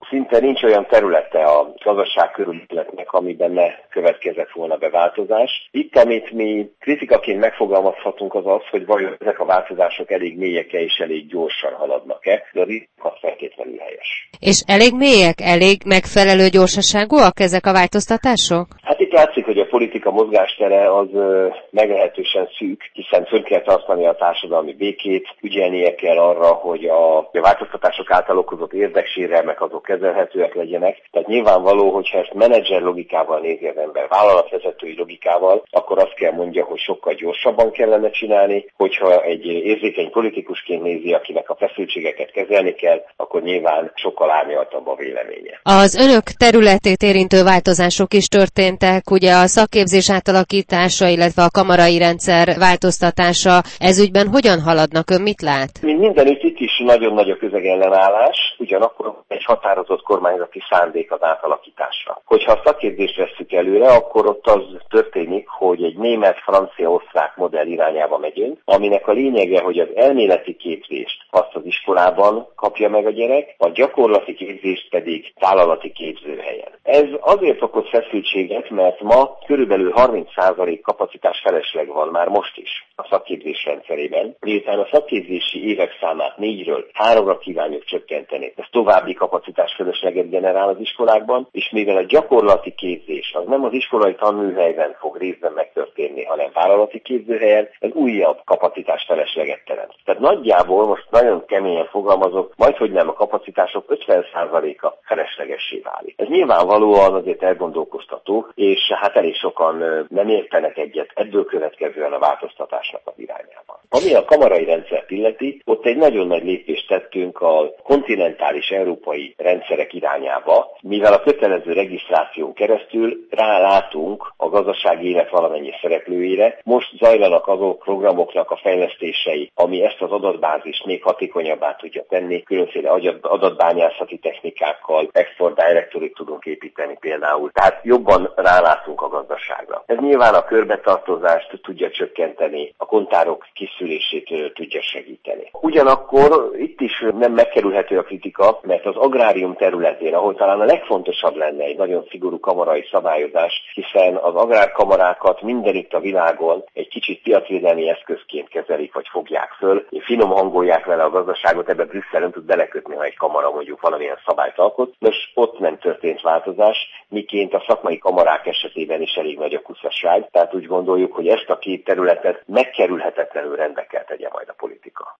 Szinte nincs olyan területe a gazdaság körülöttnek, amiben ne következett volna be változás. Itt, amit mi kritikaként megfogalmazhatunk, az az, hogy vajon ezek a változások elég mélyek-e és elég gyorsan haladnak-e, de a rizikát feltétlenül helyes. És elég mélyek, elég megfelelő gyorsaságúak ezek a változtatások? Hát itt látszik, hogy a politika mozgástere az meglehetősen szűk, hiszen fönn kell tartani a társadalmi békét, ügyelnie kell arra, hogy a változtatások által okozott érdeksérelmek azok kezelhetőek legyenek. Tehát nyilvánvaló, hogyha ezt menedzser logikával nézi az ember, vállalatvezetői logikával, akkor azt kell mondja, hogy sokkal gyorsabban kellene csinálni, hogyha egy érzékeny politikusként nézi, akinek a feszültségeket kezelni kell, akkor nyilván sokkal árnyaltabb a véleménye. Az önök területét érintő változások is történtek, ugye a szakképzés átalakítása, illetve a kamarai rendszer változtatása, ez ügyben hogyan haladnak, ön mit lát? Mint mindenütt, itt is nagyon nagy a közegellenállás, ugyanakkor egy határozott kormányzati szándék az átalakításra. Hogyha a szakképzést vesszük előre, akkor ott az történik, hogy egy német, francia, osztrák modell irányába megyünk, aminek a lényege, hogy az elméleti képzést azt az iskolában kapja meg a gyerek, a gyakorlati képzést pedig vállalati képzőhelyen. Ez azért okoz feszültséget, mert ma körülbelül 30% kapacitás felesleg van már most is a szakképzés rendszerében, miután a szakképzési évek számát 4-ről 3-ra kívánjuk csökkenteni. Ez további kapacitás felesleget generál az iskolákban, és mivel a gyakorlati képzés az nem az iskolai tanműhelyben fog részben megtörténni, hanem vállalati képzőhelyen, ez újabb kapacitás felesleget teremt. Tehát nagyjából most nagyon keményen fogalmazok, majdhogy nem a kapacitások 50%-a feleslegessé válik. Ez nyilvánvalóan azért elgondolkoztató, és hát elég sokan nem értenek egyet ebből következően a változtatásnak az irányában. Ami a kamarai rendszert illeti, ott egy nagyon nagy lépést tettünk a kontinentális európai rendszerek irányába, mivel a kötelező regisztráción keresztül rálátunk a gazdasági élet valamennyi szereplőire. Most zajlanak azok programoknak a fejlesztései, ami ezt az adatbázist még hatékonyabbá tudja tenni, különféle adatbányászati technikákkal, export directory tudunk építeni például. Tehát jobban rálátunk a gazdaságra. Ez nyilván a körbetartozást tudja csökkenteni, a kontárok kiszűrését tudja segíteni. Ugyanakkor itt is nem megkerülhető a kritika, mert az agrárium területén, ahol talán a legfontosabb lenne egy nagyon szigorú kamarai szabályozás, hiszen az agrárkamarákat mindenütt a világon egy kicsit piacvédelmi eszközként kezelik, vagy fogják föl, finom hangolják vele a gazdaságot, ebbe Brüsszel nem tud belekötni, ha egy kamara mondjuk valamilyen szabályt alkot. Nos, ott nem történt változás, miként a szakmai kamarák esetében is elég nagy a kuszaság, tehát úgy gondoljuk, hogy ezt a két területet megkerülhetetlenül rendbe kell tegye majd a politika.